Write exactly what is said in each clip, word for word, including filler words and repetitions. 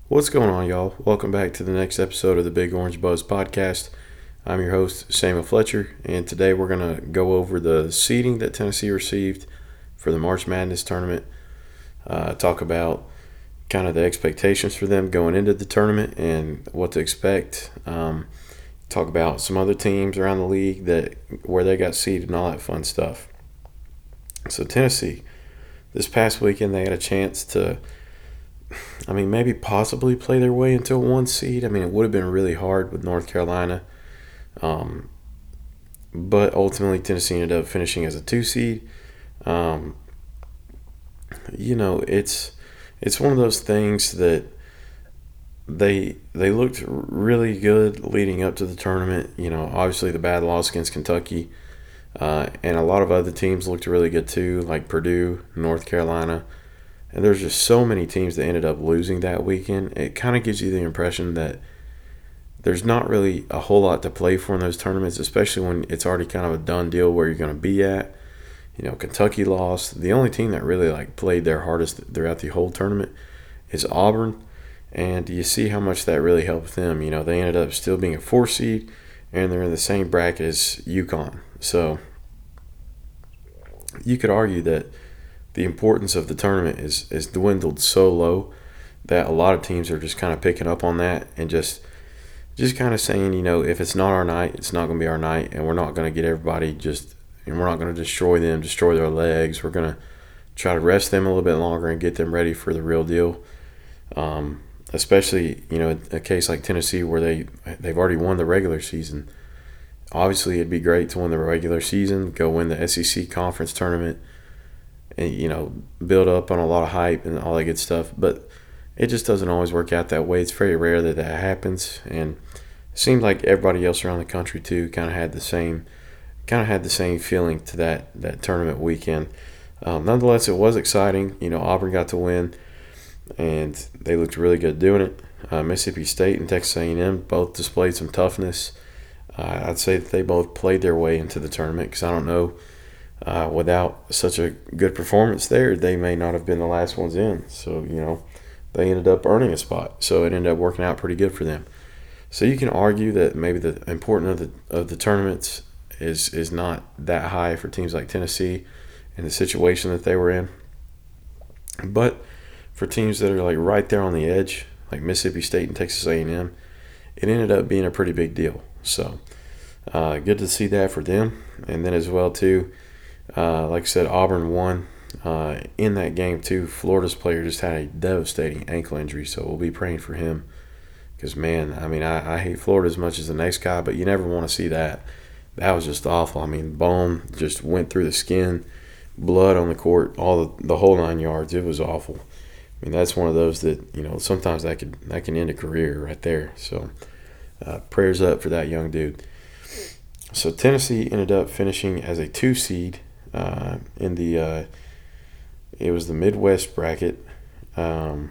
What's going on, y'all? Welcome back to the next episode of the Big Orange Buzz podcast. I'm your host, Samuel Fletcher, and today we're going to go over the seeding that Tennessee received for the March Madness tournament, uh, talk about kind of the expectations for them going into the tournament and what to expect, um, talk about some other teams around the league that where they got seeded and all that fun stuff. So Tennessee, this past weekend they had a chance to I mean, maybe possibly play their way into a one seed. I mean, it would have been really hard with North Carolina. Um, but ultimately, Tennessee ended up finishing as a two seed. Um, you know, it's it's one of those things that they they looked really good leading up to the tournament. You know, obviously the bad loss against Kentucky, uh, and a lot of other teams looked really good too, like Purdue, North Carolina. And there's just so many teams that ended up losing that weekend. It kind of gives you the impression that there's not really a whole lot to play for in those tournaments, especially when it's already kind of a done deal where you're going to be at. You know, Kentucky lost. The only team that really like played their hardest throughout the whole tournament is Auburn, and you see how much that really helped them. You know, they ended up still being a four seed, and they're in the same bracket as UConn. So you could argue that the importance of the tournament is, is dwindled so low that a lot of teams are just kind of picking up on that and just just kind of saying, you know, if it's not our night, it's not going to be our night, and we're not going to get everybody just, and we're not going to destroy them, destroy their legs. We're going to try to rest them a little bit longer and get them ready for the real deal. Um, especially, you know, a case like Tennessee where they, they've already won the regular season. Obviously, it'd be great to win the regular season, go win the S E C conference tournament, and, you know, build up on a lot of hype and all that good stuff. But it just doesn't always work out that way. It's very rare that that happens. And it seemed like everybody else around the country, too, kind of had the same kind of had the same feeling to that, that tournament weekend. Um, nonetheless, it was exciting. You know, Auburn got to win, and they looked really good doing it. Uh, Mississippi State and Texas A and M both displayed some toughness. Uh, I'd say that they both played their way into the tournament because I don't know – Uh, without such a good performance there, they may not have been the last ones in. So, you know, they ended up earning a spot. So it ended up working out pretty good for them. So you can argue that maybe the importance of the of the tournaments is is not that high for teams like Tennessee and the situation that they were in. But for teams that are like right there on the edge, like Mississippi State and Texas A and M, it ended up being a pretty big deal. So uh, good to see that for them. And then as well, too, Uh, like I said, Auburn won uh, in that game too. Florida's player just had a devastating ankle injury, so we'll be praying for him. Because, man, I mean, I, I hate Florida as much as the next guy, but you never want to see that. That was just awful. I mean, bone just went through the skin, blood on the court, all the, the whole nine yards. It was awful. I mean, that's one of those that, you know, sometimes that could that can end a career right there. So uh, prayers up for that young dude. So Tennessee ended up finishing as a two seed. Uh, in the uh, it was the Midwest bracket, um,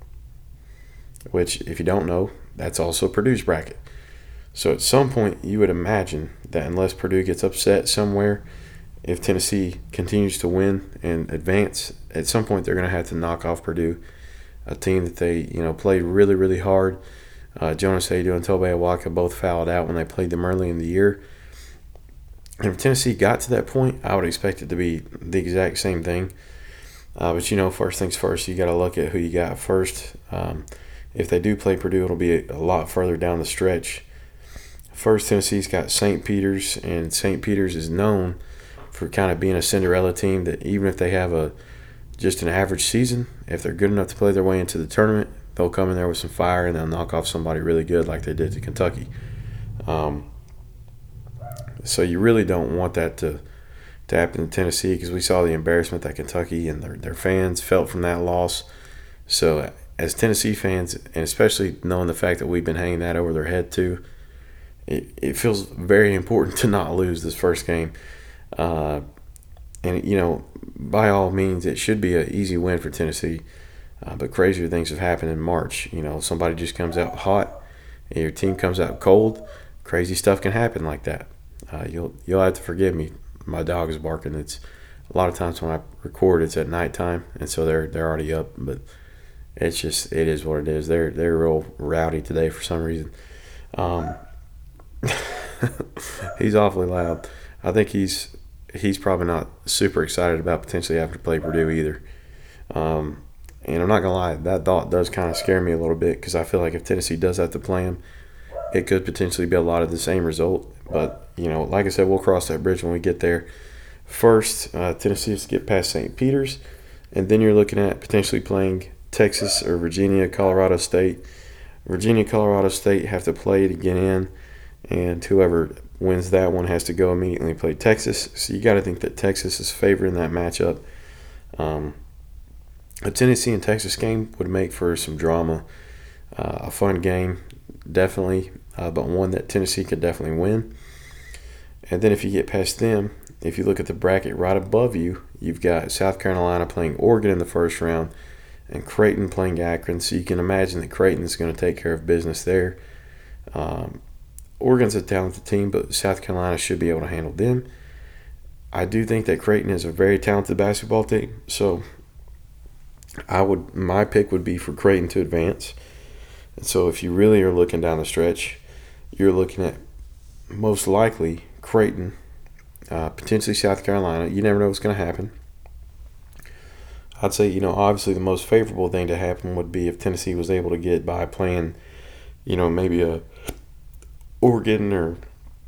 which, if you don't know, that's also Purdue's bracket. So at some point, you would imagine that unless Purdue gets upset somewhere, if Tennessee continues to win and advance, at some point they're going to have to knock off Purdue, a team that they you know played really really hard. Uh, Jonas Aidoo and Tobe Awaka both fouled out when they played them early in the year. And if Tennessee got to that point, I would expect it to be the exact same thing. Uh, but, you know, first things first, you got to look at who you got first. Um, if they do play Purdue, it'll be a, a lot further down the stretch. First, Tennessee's got Saint Peter's, and Saint Peter's is known for kind of being a Cinderella team that even if they have a just an average season, if they're good enough to play their way into the tournament, they'll come in there with some fire and they'll knock off somebody really good like they did to Kentucky. Um, So you really don't want that to, to happen in Tennessee because we saw the embarrassment that Kentucky and their, their fans felt from that loss. So as Tennessee fans, and especially knowing the fact that we've been hanging that over their head too, it, it feels very important to not lose this first game. Uh, and, you know, by all means, it should be an easy win for Tennessee. Uh, but crazier things have happened in March. You know, somebody just comes out hot and your team comes out cold. Crazy stuff can happen like that. Uh, you'll you'll have to forgive me. My dog is barking. It's a lot of times when I record, it's at nighttime, and so they're they're already up. But It's just it is what it is. They're they're real rowdy today for some reason. Um, he's awfully loud. I think he's he's probably not super excited about potentially having to play Purdue either. Um, and I'm not gonna lie, that thought does kind of scare me a little bit because I feel like if Tennessee does have to play him, it could potentially be a lot of the same result. But you know, like I said, we'll cross that bridge when we get there. First, uh, Tennessee has to get past Saint Peter's, and then you're looking at potentially playing Texas or Virginia, Colorado State. Virginia, Colorado State have to play to get in, and whoever wins that one has to go immediately play Texas. So you got to think that Texas is favoring that matchup. Um, a Tennessee and Texas game would make for some drama, uh, a fun game, definitely, uh, but one that Tennessee could definitely win. And then if you get past them, if you look at the bracket right above you, you've got South Carolina playing Oregon in the first round and Creighton playing Akron. So you can imagine that Creighton is going to take care of business there. Um, Oregon's a talented team, but South Carolina should be able to handle them. I do think that Creighton is a very talented basketball team. So I would my pick would be for Creighton to advance. And so if you really are looking down the stretch, you're looking at most likely Creighton, uh, potentially South Carolina. You never know what's going to happen. I'd say, you know, obviously the most favorable thing to happen would be if Tennessee was able to get by playing, you know, maybe a Oregon or,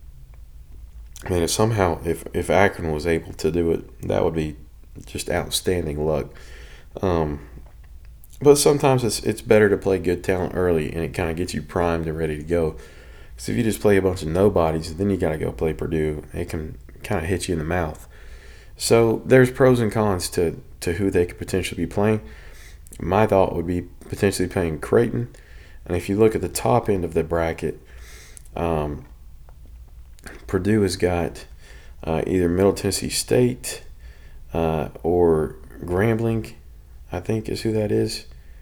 I mean, if somehow, if, if Akron was able to do it, that would be just outstanding luck. Um, but sometimes it's it's better to play good talent early, and it kind of gets you primed and ready to go. Because if you just play a bunch of nobodies, then you got to go play Purdue. It can kind of hit you in the mouth. So there's pros and cons to, to who they could potentially be playing. My thought would be potentially playing Creighton. And if you look at the top end of the bracket, um, Purdue has got uh, either Middle Tennessee State uh, or Grambling, I think is who that is.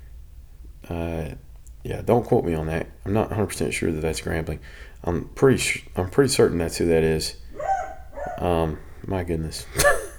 Uh, yeah, don't quote me on that. I'm not one hundred percent sure that that's Grambling. I'm pretty sh- I'm pretty certain that's who that is. Um, my goodness.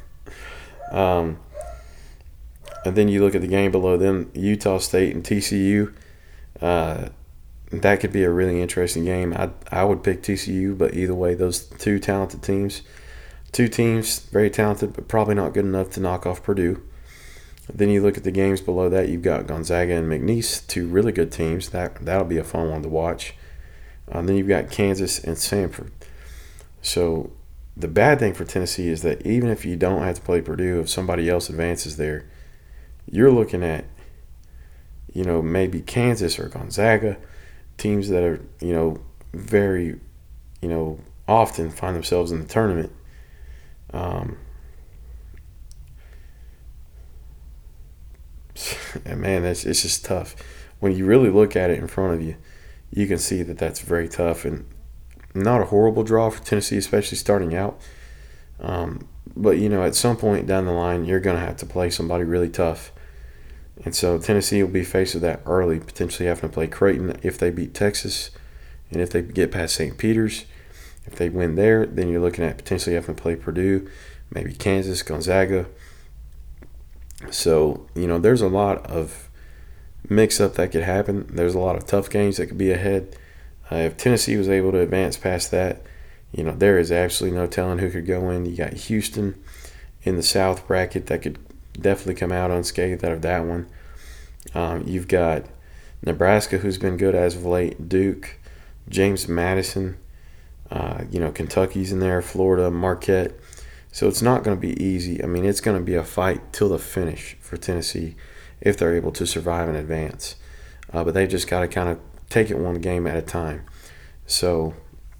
um, and then you look at the game below them, Utah State and T C U. Uh, that could be a really interesting game. I I would pick T C U, but either way, those two talented teams, two teams, very talented, but probably not good enough to knock off Purdue. Then you look at the games below that, you've got Gonzaga and McNeese, two really good teams. That, that'll be a fun one to watch. Uh, then you've got Kansas and Samford. So the bad thing for Tennessee is that even if you don't have to play Purdue, if somebody else advances there, you're looking at, you know, maybe Kansas or Gonzaga, teams that are, you know, very, you know, often find themselves in the tournament. Um, and man, that's it's just tough. When you really look at it in front of you, you can see that that's very tough and not a horrible draw for Tennessee, especially starting out. Um, but, you know, at some point down the line, you're going to have to play somebody really tough. And so Tennessee will be faced with that early, potentially having to play Creighton if they beat Texas and if they get past Saint Peter's. If they win there, then you're looking at potentially having to play Purdue, maybe Kansas, Gonzaga. So, you know, there's a lot of mix-up that could happen. There's a lot of tough games that could be ahead. Uh, if Tennessee was able to advance past that, you know, there is absolutely no telling who could go in. You got Houston in the South bracket that could definitely come out unscathed out of that one. Um, you've got Nebraska, who's been good as of late, Duke, James Madison, uh, you know, Kentucky's in there, Florida, Marquette. So it's not going to be easy. I mean, it's going to be a fight till the finish for Tennessee if they're able to survive and advance. Uh, but they just got to kind of take it one game at a time. So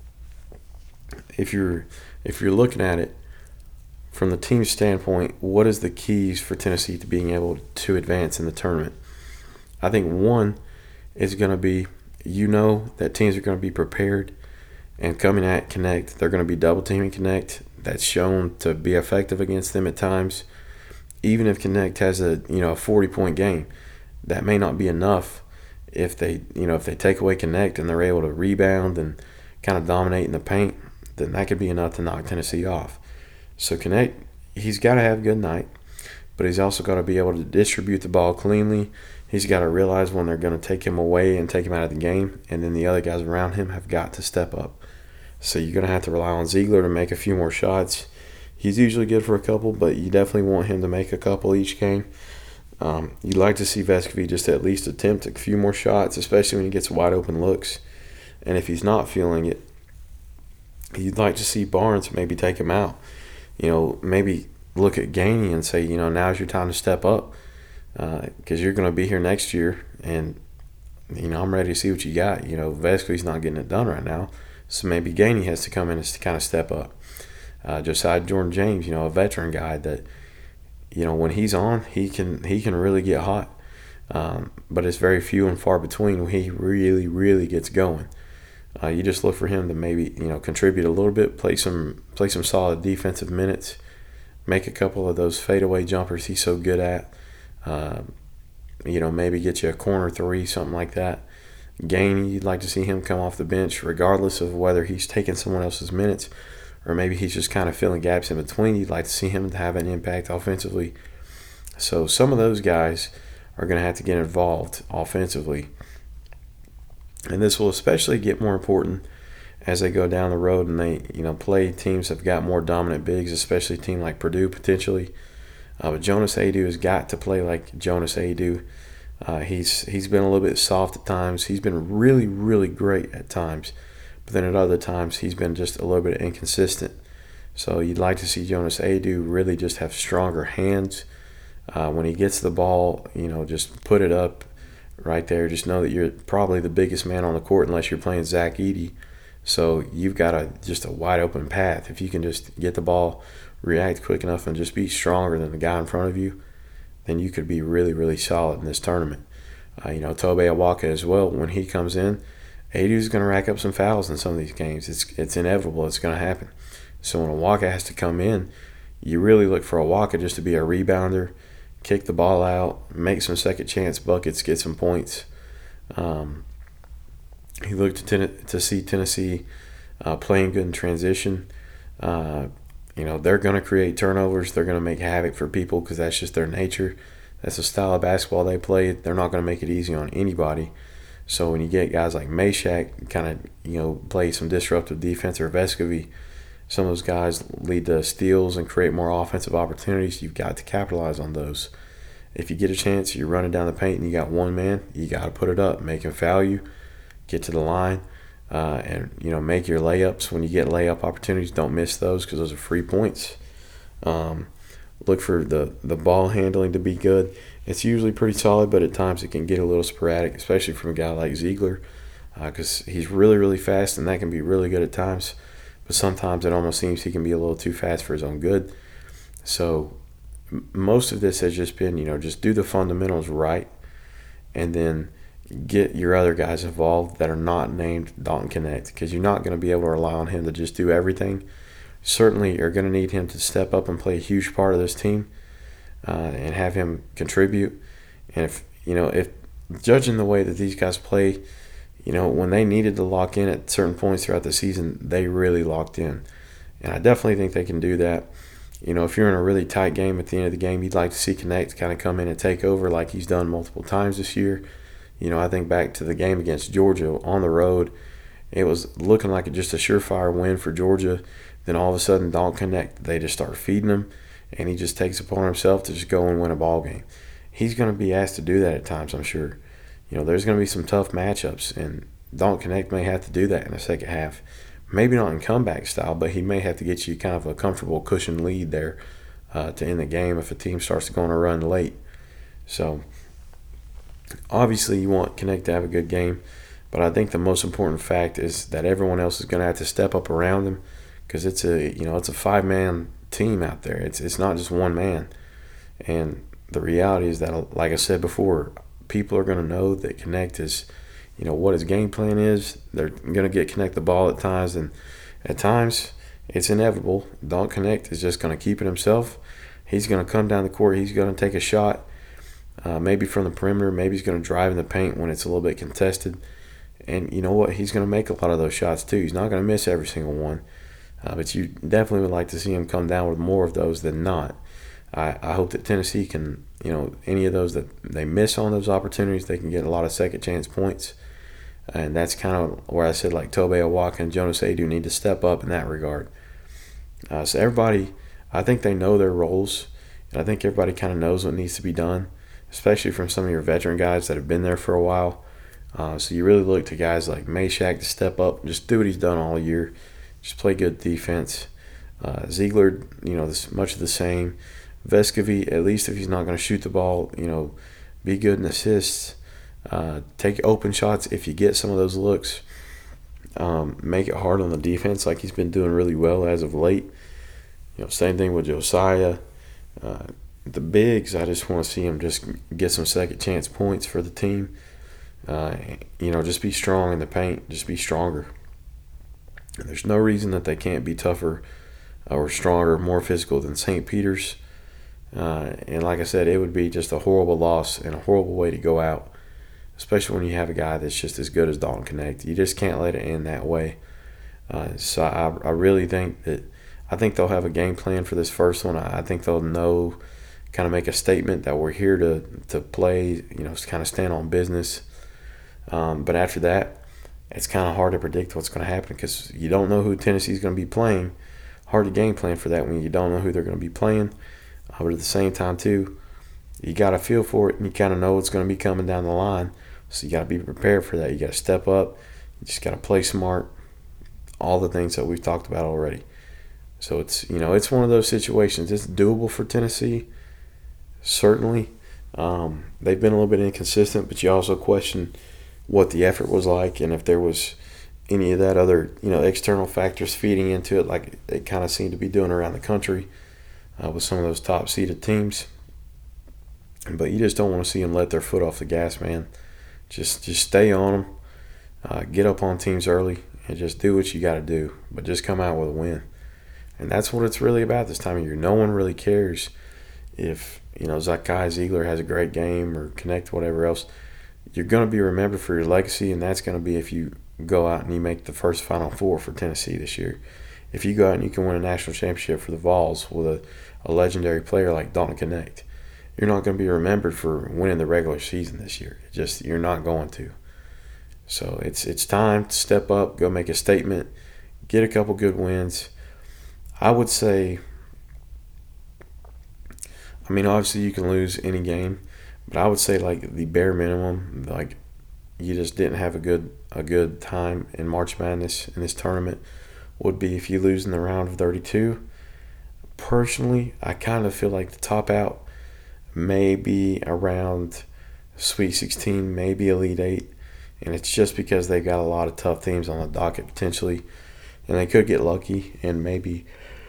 if you're if you're looking at it from the team's standpoint, what is the keys for Tennessee to being able to advance in the tournament? I think one is going to be, you know, that teams are going to be prepared and coming at Connect. They're going to be double teaming Connect. That's shown to be effective against them at times. Even if Connect has a you know a forty point game, that may not be enough. If they you know if they take away Connect and they're able to rebound and kind of dominate in the paint, then that could be enough to knock Tennessee off. So Connect, he's got to have a good night, but he's also got to be able to distribute the ball cleanly. He's got to realize when they're going to take him away and take him out of the game, and then the other guys around him have got to step up. So you're going to have to rely on Ziegler to make a few more shots. He's usually good for a couple, but you definitely want him to make a couple each game. Um, you'd like to see Vescovi just at least attempt a few more shots, especially when he gets wide open looks. And if he's not feeling it, you'd like to see Barnes maybe take him out. You know, maybe look at Gainey and say, you know, now's your time to step up because uh, you're going to be here next year, and, you know, I'm ready to see what you got. You know, Vescovi's not getting it done right now, so maybe Gainey has to come in and kind of step up. Uh, Josiah Jordan James, you know, a veteran guy that, you know, when he's on, he can he can really get hot. Um, but it's very few and far between when he really, really gets going. Uh, you just look for him to maybe, you know, contribute a little bit, play some play some solid defensive minutes, make a couple of those fadeaway jumpers he's so good at. Uh, you know, maybe get you a corner three, something like that. Gainey, you'd like to see him come off the bench regardless of whether he's taking someone else's minutes or maybe he's just kind of filling gaps in between. You'd like to see him have an impact offensively. So some of those guys are going to have to get involved offensively. And this will especially get more important as they go down the road and they, you know, play teams that have got more dominant bigs, especially a team like Purdue potentially. Uh, but Jonas Aidoo has got to play like Jonas Aidoo. Uh, he's he's been a little bit soft at times. He's been really, really great at times. But then at other times, he's been just a little bit inconsistent. So you'd like to see Jonas Aidoo really just have stronger hands. Uh, when he gets the ball, you know, just put it up right there. Just know that you're probably the biggest man on the court unless you're playing Zach Edey. So you've got a just a wide open path. If you can just get the ball, react quick enough, and just be stronger than the guy in front of you, then you could be really, really solid in this tournament. Uh, you know, Tobe Awaka as well, when he comes in, Aidoo's going to rack up some fouls in some of these games. It's it's inevitable. It's going to happen. So when Awaka has to come in, you really look for Awaka just to be a rebounder, kick the ball out, make some second chance buckets, get some points. Um, he looked to, ten- to see Tennessee uh, playing good in transition. Uh, you know, they're going to create turnovers. They're going to make havoc for people because that's just their nature. That's the style of basketball they play. They're not going to make it easy on anybody. So when you get guys like Meshack kind of, you know, play some disruptive defense, or Vescovi, some of those guys lead to steals and create more offensive opportunities. You've got to capitalize on those. If you get a chance, you're running down the paint and you got one man, you got to put it up, make him foul you, get to the line, uh, and, you know, make your layups. When you get layup opportunities, don't miss those because those are free points. Um, look for the, the ball handling to be good. It's usually pretty solid, but at times it can get a little sporadic, especially from a guy like Ziegler, because uh, he's really, really fast, and that can be really good at times. But sometimes it almost seems he can be a little too fast for his own good. So m- most of this has just been, you know, just do the fundamentals right, and then get your other guys involved that are not named Dalton Knecht, because you're not going to be able to rely on him to just do everything. Certainly you're going to need him to step up and play a huge part of this team. Uh, and have him contribute. And if, you know, if judging the way that these guys play, you know, when they needed to lock in at certain points throughout the season, they really locked in. And I definitely think they can do that. You know, if you're in a really tight game at the end of the game, you'd like to see Knecht kind of come in and take over like he's done multiple times this year. You know, I think back to the game against Georgia on the road. It was looking like just a surefire win for Georgia. Then all of a sudden, Dalton Knecht, they just start feeding him. And he just takes upon himself to just go and win a ball game. He's going to be asked to do that at times, I'm sure. You know, there's going to be some tough matchups, and Dalton Knecht may have to do that in the second half. Maybe not in comeback style, but he may have to get you kind of a comfortable cushion lead there uh, to end the game if a team starts to go on a run late. So, obviously you want Knecht to have a good game, but I think the most important fact is that everyone else is going to have to step up around him, because it's a, you know, it's a five-man team out there. It's it's not just one man. And the reality is that, like I said before, people are going to know that Knecht is, you know, what his game plan is. They're going to get Knecht the ball at times, and at times it's inevitable. Dalton Knecht is just going to keep it himself. He's going to come down the court. He's going to take a shot, uh, maybe from the perimeter. Maybe he's going to drive in the paint when it's a little bit contested. And you know what? He's going to make a lot of those shots too. He's not going to miss every single one. Uh, but you definitely would like to see him come down with more of those than not. I, I hope that Tennessee can, you know, any of those that they miss on those opportunities, they can get a lot of second chance points. And that's kind of where I said, like, Tobe Awaka and Jonas Aidoo need to step up in that regard. Uh, so everybody, I think they know their roles. And I think everybody kind of knows what needs to be done, especially from some of your veteran guys that have been there for a while. Uh, so you really look to guys like Mashack to step up and just do what he's done all year. Just play good defense. Uh, Ziegler, you know, this, much of the same. Vescovi, at least if he's not going to shoot the ball, you know, be good in assists. Uh, take open shots if you get some of those looks. Um, make it hard on the defense like he's been doing really well as of late. You know, same thing with Josiah. Uh, the bigs, I just want to see him just get some second chance points for the team. Uh, you know, just be strong in the paint. Just be stronger. And there's no reason that they can't be tougher or stronger, more physical than Saint Peter's. Uh, and like I said, it would be just a horrible loss and a horrible way to go out, especially when you have a guy that's just as good as Dalton Knecht. You just can't let it end that way. Uh, so I, I really think that I think they'll have a game plan for this first one. I, I think they'll know, kind of make a statement that we're here to to play, you know, kind of stand on business. Um, but after that, it's kind of hard to predict what's going to happen because you don't know who Tennessee's going to be playing. Hard to game plan for that when you don't know who they're going to be playing. Uh, but at the same time, too, you got to feel for it and you kind of know what's going to be coming down the line. So you got to be prepared for that. You got to step up. You just got to play smart. All the things that we've talked about already. So it's, you know, it's one of those situations. It's doable for Tennessee, certainly. Um, they've been a little bit inconsistent, but you also question what the effort was like and if there was any of that other, you know, external factors feeding into it, like it kind of seemed to be doing around the country uh, with some of those top-seeded teams. But you just don't want to see them let their foot off the gas, man. Just just stay on them. Uh, get up on teams early and just do what you got to do. But just come out with a win. And that's what it's really about this time of year. No one really cares if, you know, Zakai Ziegler has a great game or Knecht, whatever else. You're going to be remembered for your legacy, and that's going to be if you go out and you make the first Final Four for Tennessee this year. If you go out and you can win a national championship for the Vols with a, a legendary player like Dalton Knecht, you're not going to be remembered for winning the regular season this year. It just you're not going to. So it's it's time to step up, go make a statement, get a couple good wins. I would say, I mean, obviously you can lose any game, but I would say like the bare minimum, like you just didn't have a good a good time in March Madness in this tournament, would be if you lose in the round of thirty-two. Personally, I kind of feel like the top out maybe around Sweet sixteen, maybe Elite Eight, and it's just because they got a lot of tough teams on the docket potentially, and they could get lucky and maybe,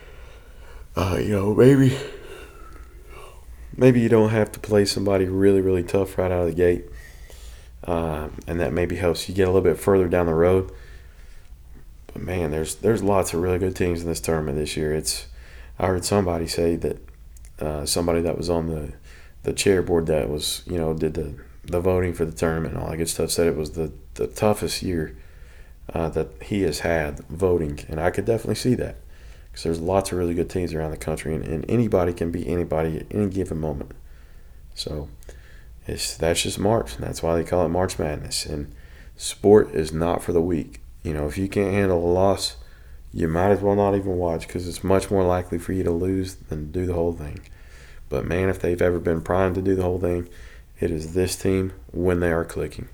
uh, you know, maybe, maybe you don't have to play somebody really, really tough right out of the gate, uh, and that maybe helps you get a little bit further down the road. But man, there's there's lots of really good teams in this tournament this year. It's I heard somebody say that uh, somebody that was on the the chair board that was, you know, did the, the voting for the tournament and all that good stuff, said it was the, the toughest year uh, that he has had voting. And I could definitely see that because there's lots of really good teams around the country, and, and anybody can beat anybody at any given moment. So it's that's just March, and that's why they call it March Madness. And sport is not for the weak. You know, if you can't handle a loss, you might as well not even watch because it's much more likely for you to lose than do the whole thing. But, man, if they've ever been primed to do the whole thing, it is this team when they are clicking.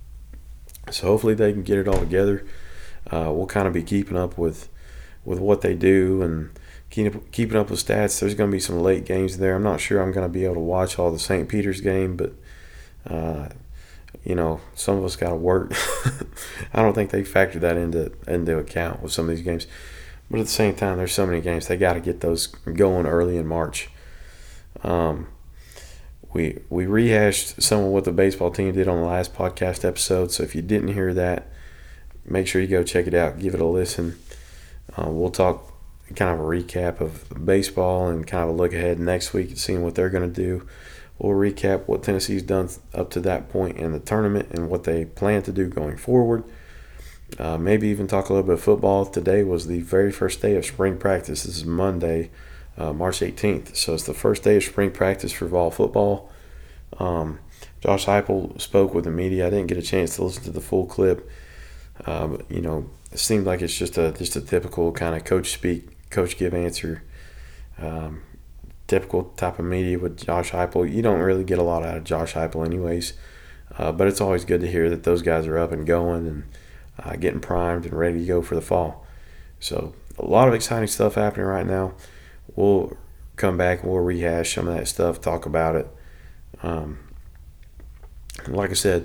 So hopefully they can get it all together. Uh, we'll kind of be keeping up with with what they do and keep, keeping up with stats. There's going to be some late games there. I'm not sure I'm going to be able to watch all the Saint Peter's game, but, uh, you know, some of us got to work. I don't think they factored that into, into account with some of these games. But at the same time, there's so many games. They got to get those going early in March. Um, we we rehashed some of what the baseball team did on the last podcast episode. So if you didn't hear that, make sure you go check it out. Give it a listen. Uh, we'll talk kind of a recap of baseball and kind of a look ahead next week at seeing what they're going to do. We'll recap what Tennessee's done up to that point in the tournament and what they plan to do going forward. Uh, maybe even talk a little bit of football. Today was the very first day of spring practice. This is Monday, uh, March eighteenth. So it's the first day of spring practice for Vol football. Um, Josh Heupel spoke with the media. I didn't get a chance to listen to the full clip. Uh, but, you know, it seemed like it's just a just a typical kind of coach speak, coach give answer, um, typical type of media with Josh Heupel. You don't really get a lot out of Josh Heupel anyways, uh, but it's always good to hear that those guys are up and going and uh, getting primed and ready to go for the fall. So a lot of exciting stuff happening right now. We'll come back and we'll rehash some of that stuff, talk about it. Um, like I said,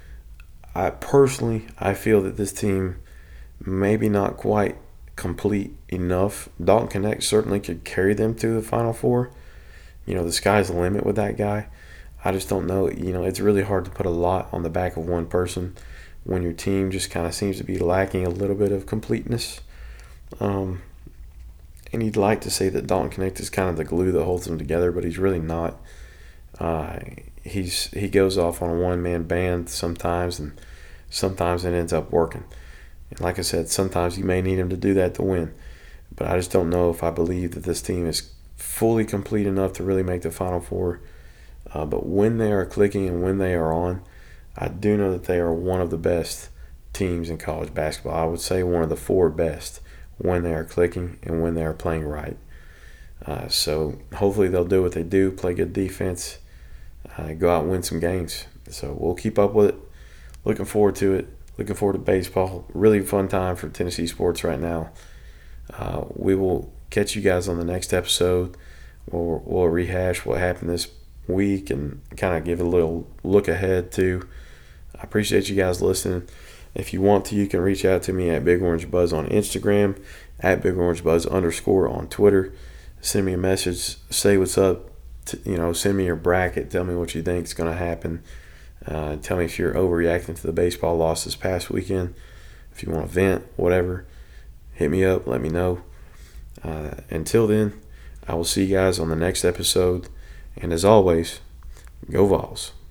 I personally, I feel that this team maybe not quite complete enough. Dalton Knecht certainly could carry them to the Final Four. You know, the sky's the limit with that guy. I just don't know. You know, it's really hard to put a lot on the back of one person when your team just kind of seems to be lacking a little bit of completeness. Um, and you'd like to say that Dalton Knecht is kind of the glue that holds them together, but he's really not. Uh, he's he goes off on a one-man band sometimes, and sometimes it ends up working. And like I said, sometimes you may need him to do that to win. But I just don't know if I believe that this team is fully complete enough to really make the Final Four. Uh, but when they are clicking and when they are on, I do know that they are one of the best teams in college basketball. I would say one of the four best when they are clicking and when they are playing right. Uh, so hopefully they'll do what they do, play good defense, uh, go out and win some games. So we'll keep up with it. Looking forward to it. Looking forward to baseball. Really fun time for Tennessee sports right now. Uh, we will catch you guys on the next episode. We'll, we'll rehash what happened this week and kind of give a little look ahead too. I appreciate you guys listening. If you want to, you can reach out to me at Big Orange Buzz on Instagram, at Big Orange Buzz underscore on Twitter. Send me a message. Say what's up. T- you know, send me your bracket. Tell me what you think is going to happen. Uh, tell me if you're overreacting to the baseball loss this past weekend. If you want to vent, whatever, hit me up. Let me know. Uh, until then, I will see you guys on the next episode. And as always, go Vols.